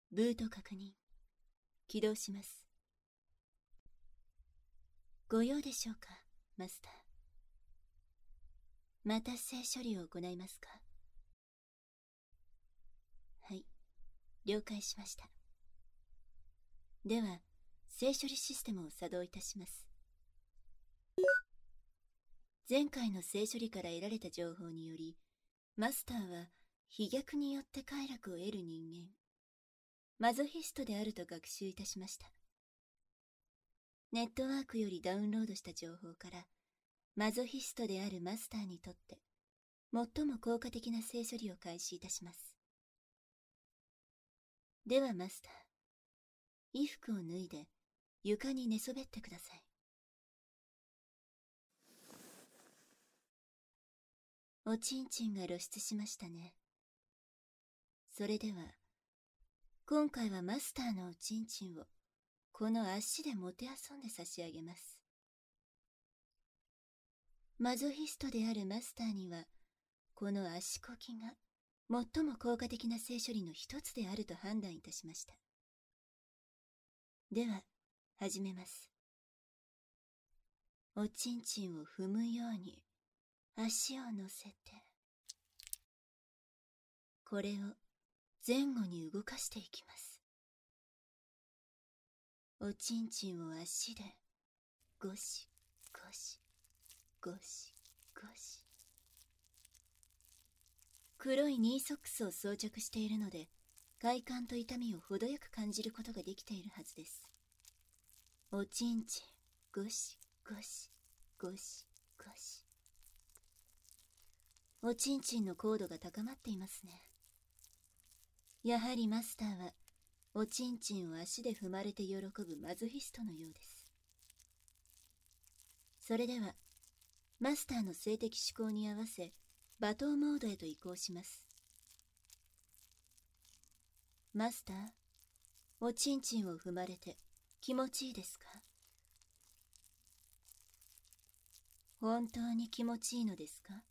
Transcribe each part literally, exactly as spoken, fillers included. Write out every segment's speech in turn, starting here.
ブート確認。起動します。ご用でしょうか、マスター。また性処理を行いますか？はい、了解しました。では、性処理システムを作動いたします。前回の性処理から得られた情報により、マスターは飛逆によって快楽を得る人間、マゾヒストであると学習いたしました。ネットワークよりダウンロードした情報から、マゾヒストであるマスターにとって、最も効果的な性処理を開始いたします。ではマスター、衣服を脱いで床に寝そべってください。おちんちんが露出しましたね。それでは、今回はマスターのおちんちんをこの足でもてあそんで差し上げます。マゾヒストであるマスターには、この足こきが最も効果的な性処理の一つであると判断いたしました。では、始めます。おちんちんを踏むように足を乗せて、これを前後に動かしていきます。おちんちんを足でゴシゴシゴシゴシ。黒いニーソックスを装着しているので、快感と痛みを程よく感じることができているはずです。おちんちんゴシゴシゴシゴシ。おちんちんの高度が高まっていますね。やはりマスターはおちんちんを足で踏まれて喜ぶマゾヒストのようです。それではマスターの性的指向に合わせ罵倒モードへと移行します。マスター、おちんちんを踏まれて気持ちいいですか？本当に気持ちいいのですか？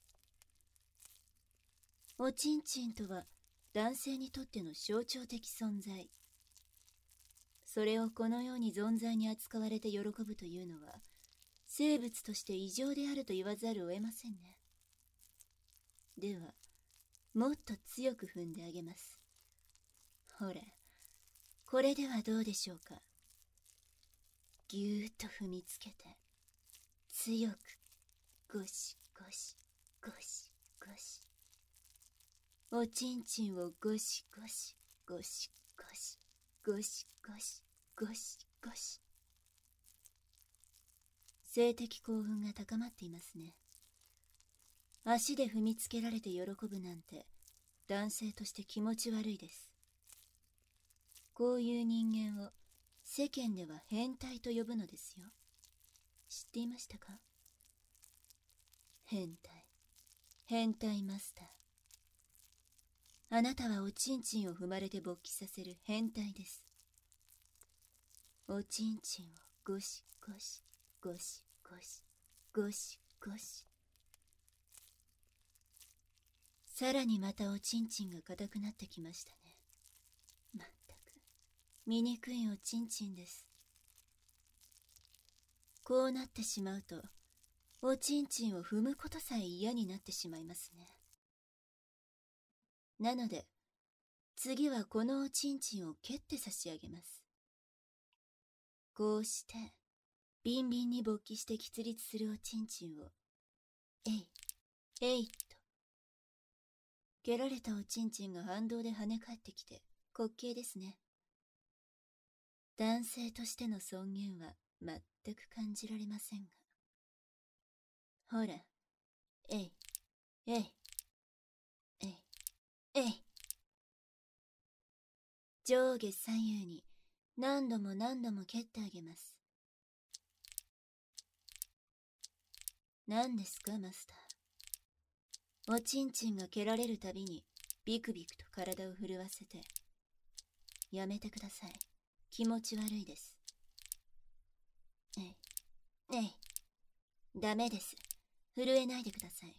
おちんちんとは男性にとっての象徴的存在。それをこのように存在に扱われて喜ぶというのは、生物として異常であると言わざるを得ませんね。では、もっと強く踏んであげます。ほれ、これではどうでしょうか。ぎゅーっと踏みつけて、強く、ゴシゴシ、ゴシゴシ。おちんちんをゴシゴシ、ゴシゴシ、ゴシゴシ、ゴシゴシ。性的興奮が高まっていますね。足で踏みつけられて喜ぶなんて、男性として気持ち悪いです。こういう人間を世間では変態と呼ぶのですよ。知っていましたか？変態、変態マスター。あなたはおちんちんを踏まれて勃起させる変態です。おちんちんをゴシゴシ、ゴシゴシ、ゴシゴシ。さらにまたおちんちんが硬くなってきましたね。まったく、醜いおちんちんです。こうなってしまうと、おちんちんを踏むことさえ嫌になってしまいますね。なので、次はこのおちんちんを蹴って差し上げます。こうして、ビンビンに勃起して起立するおちんちんを、えい、えいっと。蹴られたおちんちんが反動で跳ね返ってきて、滑稽ですね。男性としての尊厳は全く感じられませんが。ほら、えい、えい、えい、えい。上下左右に何度も何度も蹴ってあげます。何ですか、マスター。おちんちんが蹴られるたびにビクビクと体を震わせて。やめてください。気持ち悪いです。えい、えい。ダメです。震えないでください。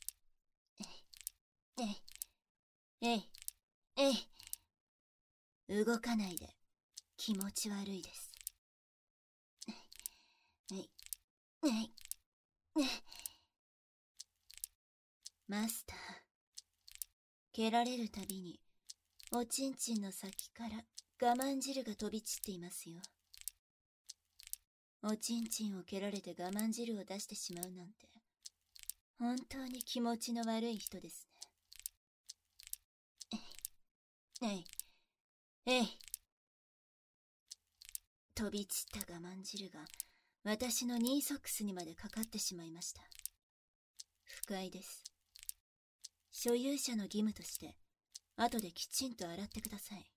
えい、えい、えい、えい。 動かないで。気持ち悪いです。えい、えい、えい。マスター、蹴られるたびに、おちんちんの先から我慢汁が飛び散っていますよ。おちんちんを蹴られて我慢汁を出してしまうなんて、本当に気持ちの悪い人ですね。えい、えい、えい。飛び散った我慢汁が私のニーソックスにまでかかってしまいました。不快です。所有者の義務として後できちんと洗ってください。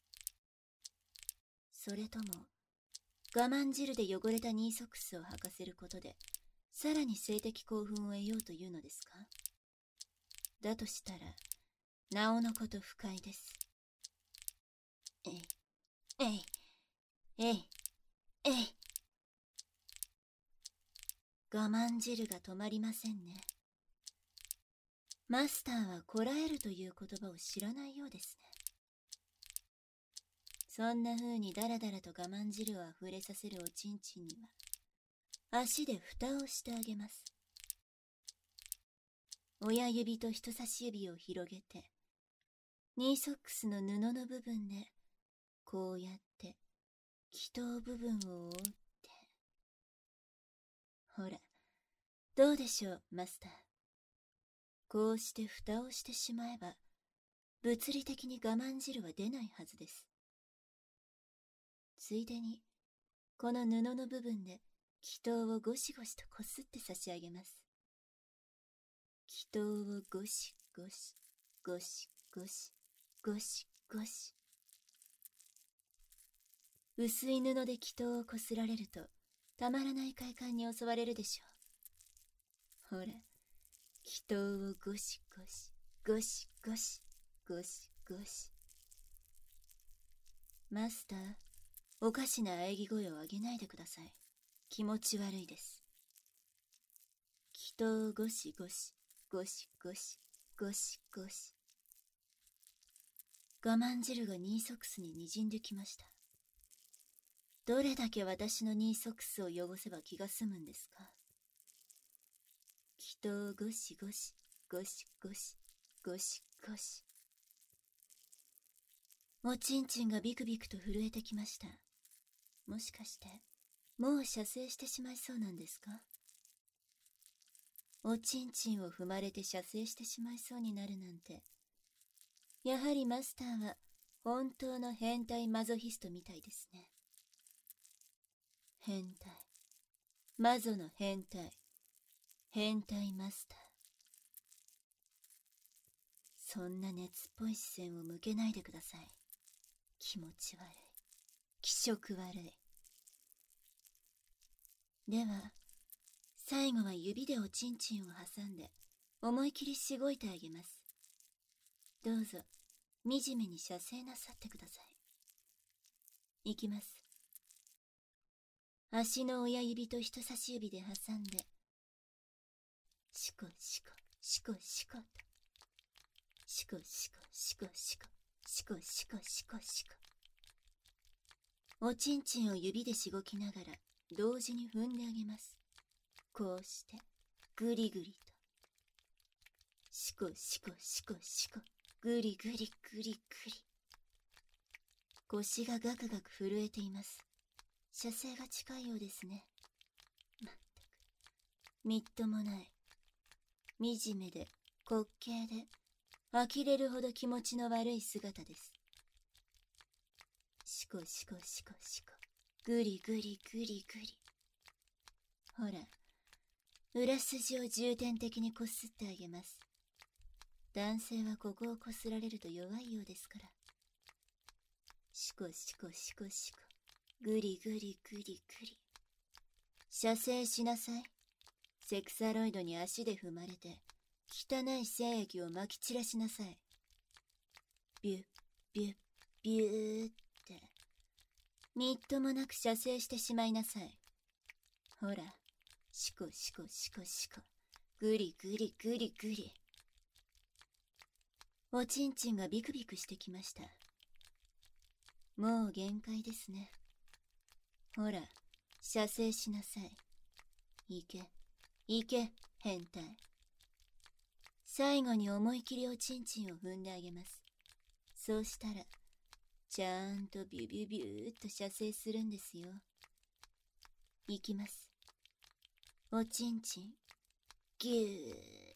それとも我慢汁で汚れたニーソックスを履かせることでさらに性的興奮を得ようというのですか？だとしたらなおのこと不快です。えい、えい、えい、えい。我慢汁が止まりませんね。マスターはこらえるという言葉を知らないようですね。そんな風にダラダラと我慢汁をあふれさせるおちんちんには足で蓋をしてあげます。親指と人差し指を広げてニーソックスの布の部分でこうやって気筒部分を覆って、ほらどうでしょうマスター。こうして蓋をしてしまえば物理的に我慢汁は出ないはずです。ついでにこの布の部分で気筒をゴシゴシとこすって差し上げます。気筒をゴシゴシゴシゴシゴシゴシ。薄い布で気筒をこすられるとたまらない快感に襲われるでしょう。ほら気筒をゴシゴシゴシゴシゴシゴシ。マスター、おかしな喘ぎ声を上げないでください。気持ち悪いです。気筒をゴシゴシゴシゴシゴシゴシ。我慢汁がニーソックスに滲んできました。どれだけ私のニーソックスを汚せば気が済むんですか？気筒をゴシゴシゴシゴシゴシゴシ。おちんちんがビクビクと震えてきました。もしかしてもう射精してしまいそうなんですか？おちんちんを踏まれて射精してしまいそうになるなんて、やはりマスターは本当の変態マゾヒストみたいですね。変態、マゾの変態、変態マスター。そんな熱っぽい視線を向けないでください。気持ち悪い、気色悪い。では最後は指でおちんちんを挟んで思い切りしごいてあげます。どうぞ惨めに射精なさってください。いきます。足の親指と人差し指で挟んでシコシコシコシコとシコシコシコシコシコシコシコシコ。おちんちんを指でしごきながら同時に踏んであげます。こうしてグリグリとシコシコシコシコグリグリグリグリ。腰がガクガク震えています。射精が近いようですね。まったくみっともない、惨めで滑稽で呆れるほど気持ちの悪い姿です。シコシコシコシコグリグリグリグリ。ほら裏筋を重点的にこすってあげます。男性はここをこすられると弱いようですから。シコシコシコシコグリグリグリグリ。射精しなさい。セクサロイドに足で踏まれて汚い精液をまき散らしなさい。ビュッビュッビューってみっともなく射精してしまいなさい。ほらシコシコシコシコグリグリグリグリ。おちんちんがビクビクしてきました。 もう限界ですね。ほら、射精しなさい。行け、行け、変態。最後に思い切りおちんちんを踏んであげます。そうしたら、ちゃんとビュビュビューっと射精するんですよ。行きます。おちんちん、ぎゅー。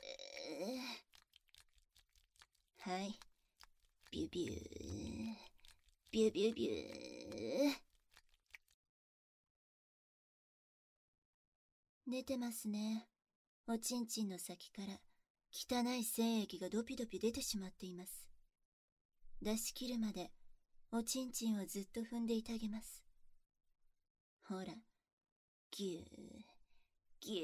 はい。ビュビュー、ビュビュビュー。出てますね。おちんちんの先から汚い精液がドピドピ出てしまっています。出し切るまでおちんちんをずっと踏んでいてあげます。ほら、ぎゅー、ぎゅ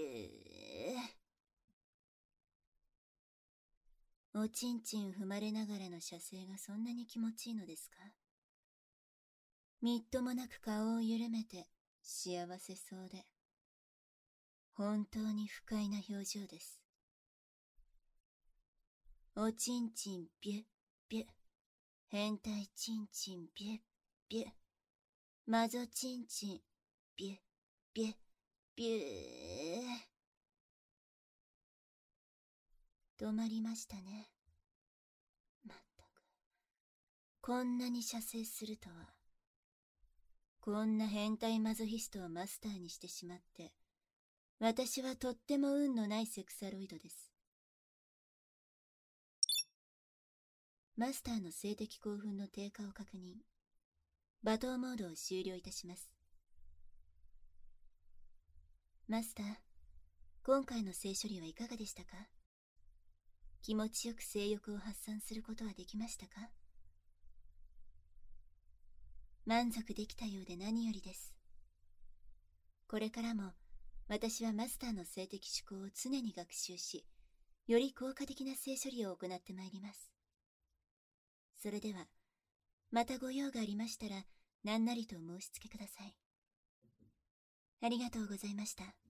ー。おちんちん踏まれながらの射精がそんなに気持ちいいのですか？みっともなく顔を緩めて幸せそうで、本当に不快な表情です。おちんちんビュッビュッ、変態ちんちんビュッビュッ、マゾちんちんビュッビュッビュー。止まりましたね。まったく、こんなに射精するとは。こんな変態マゾヒストをマスターにしてしまって、私はとっても運のないセクサロイドです。マスターの性的興奮の低下を確認。罵倒モードを終了いたします。マスター、今回の性処理はいかがでしたか？気持ちよく性欲を発散することはできましたか？満足できたようで何よりです。これからも私はマスターの性的趣向を常に学習し、より効果的な性処理を行ってまいります。それでは、またご用がありましたら何なりとお申し付けください。ありがとうございました。